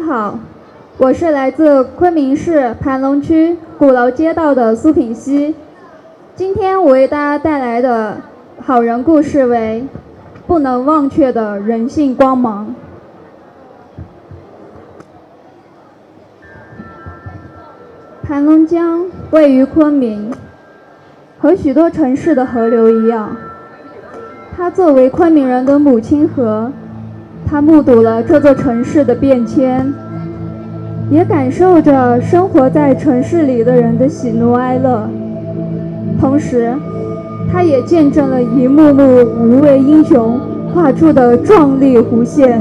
好，我是来自昆明市盘龙区鼓楼街道的苏品熙。今天我为大家带来的好人故事为不能忘却的人性光芒。盘龙江位于昆明，和许多城市的河流一样，它作为昆明人的母亲河，它目睹了这座城市的变迁，也感受着生活在城市里的人的喜怒哀乐，同时它也见证了一幕幕无畏英雄画出的壮丽弧线。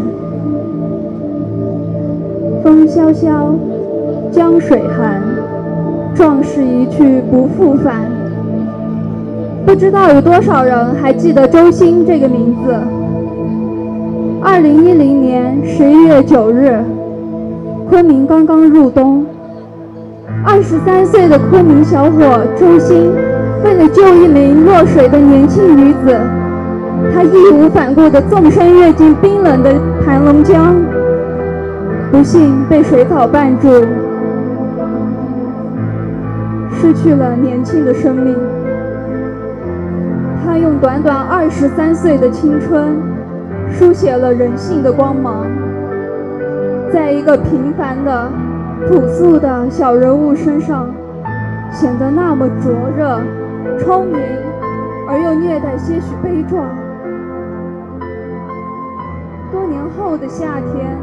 风萧萧，江水寒，壮士一去不复返。不知道有多少人还记得周兴这个名字。2010年11月9日，昆明刚刚入冬，23岁的昆明小伙周兴，为了救一名落水的年轻女子，他义无反顾地纵身跃进冰冷的盘龙江，不幸被水草绊住，失去了年轻的生命。他用短短23岁的青春，书写了人性的光芒，在一个平凡的、朴素的小人物身上，显得那么灼热、聪明，而又略带些许悲壮。多年后的夏天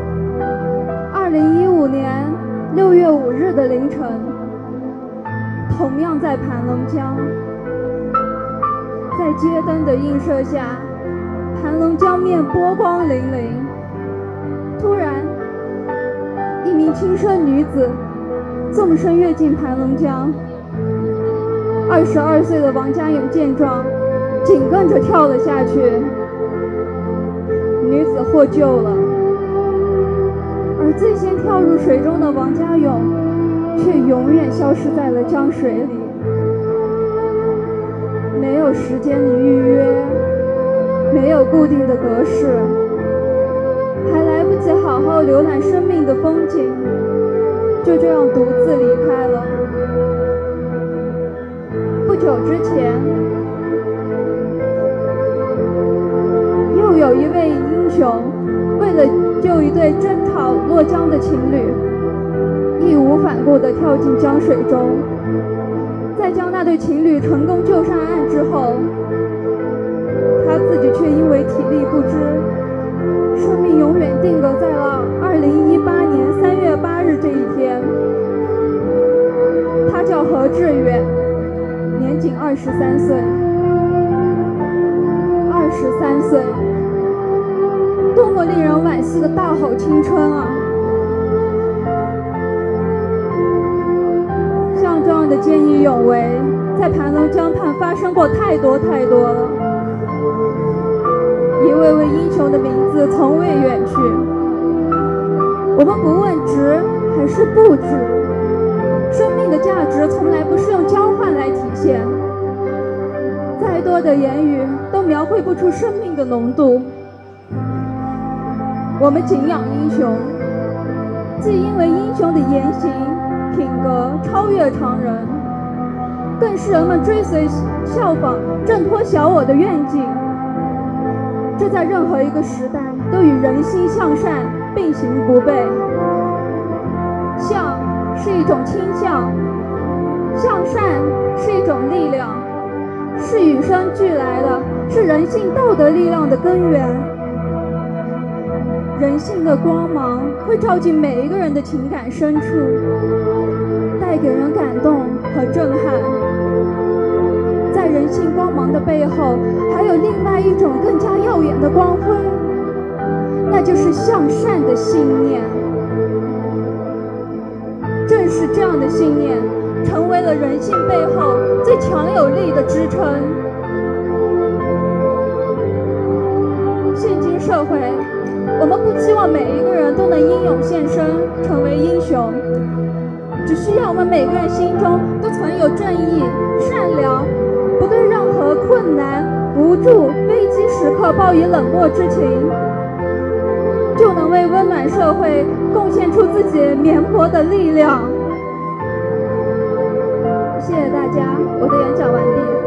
，2015年6月5日的凌晨，同样在盘龙江，在街灯的映射下，盘龙江面波光粼粼。突然，一名轻生女子纵身跃进盘龙江，22岁的王家勇见状，紧跟着跳了下去，女子获救了。而最先跳入水中的王家勇，却永远消失在了江水里。没有时间的预约，没有固定的格式，还来不及好好浏览生命的风景，就这样独自离开了。不久之前，又有一位英雄为了救一对争吵落江的情侣，义无反顾地跳进江水中。在将那对情侣成功救上岸之后，他自己却因为体力不支，生命永远定格在了2018年3月8日这一天。他叫何志远，年仅23岁。23岁，多么令人惋惜的大好青春啊！像这样的见义勇为，在盘龙江畔发生过太多了。一位位英雄的名字从未远去。我们不问值还是不值，生命的价值从来不是用交换来体现。再多的言语都描绘不出生命的浓度。我们敬仰英雄，既因为英雄的言行品格超越常人，更是人们追随效仿挣脱小我的愿景。这在任何一个时代都与人心向善并行不悖。向是一种倾向，向善是一种力量，是与生俱来的，是人性道德力量的根源。人性的光芒会照进每一个人的情感深处，带给人感动和震撼。在人性光芒的背后，还有另外一种更加耀眼的光辉，那就是向善的信念。正是这样的信念，成为了人性背后最强有力的支撑。现今社会，我们不期望每一个人都能英勇献身，成为英雄，只需要我们每个人心中都存有正义、善良，不对任何困难、无助、危机时刻抱以冷漠之情，就能为温暖社会贡献出自己绵薄的力量。谢谢大家，我的演讲完毕。